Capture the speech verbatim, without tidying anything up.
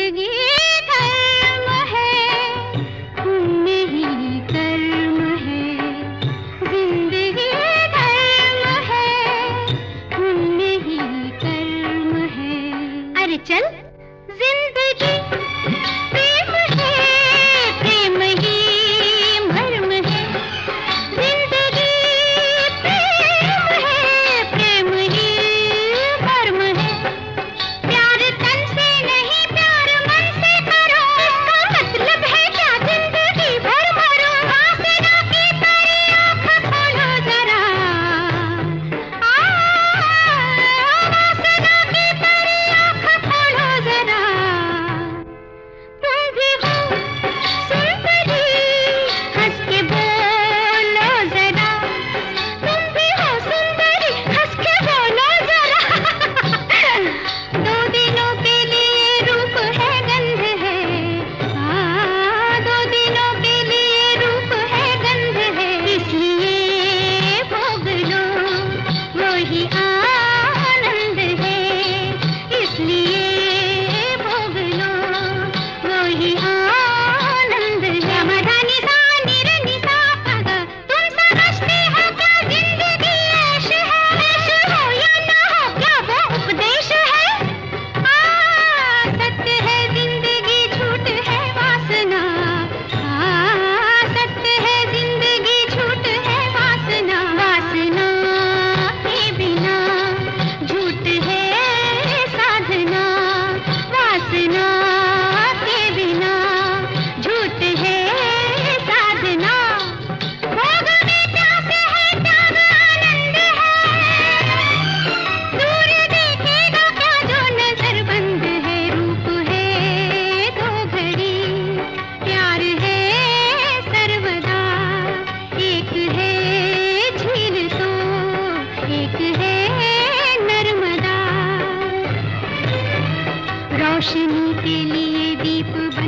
जिंदगी धर्म है, पुण्य ही कर्म है। जिंदगी धर्म है, पुण्य ही कर्म है। अरे चल जिंदगी प्रेम है, प्रेम ही मर्म है। जिंदगी प्रेम है, प्रेम ही मर्म है। प्यार तन से नहीं, प्यार मन से करो। इसका मतलब है क्या? जिंदगी भर मरो। वासना की परी आँख खोलो जरा। आ, वासना की परी आँख खोलो जरा। तुम भी हो सुंदरी, हंस के बोलो जरा। तुम भी हो सुंदरी, हंस के बोलो जरा। दो दिनों के लिए रूप है, गंध है। हाँ, दो दिनों के लिए रूप है, गंध है। इसलिए भोग लो, वही आनंद है। इसलिए भोग लो, वही आनंद है। मधानी सा निरनी सा पग, तुम समझते हो क्या जिंदगी ऐश है? ऐश हो या ना हो, क्या वो उपदेश है? आ, सत्य है जिंदगी, झूठ है वासना। आ, सत्य है जिंदगी, झूठ है वासना। वासना के बिना झूठ है साधना। वासना के बिना झूठ है साधना। भोग में प्यास है, त्याग आनंद है। दूर देखेगा क्या जो नजर बंद है? रूप है दो घड़ी, प्यार है सर्वदा। एक है झील तो एक है नर्मदा। रोशनी के लिए दीप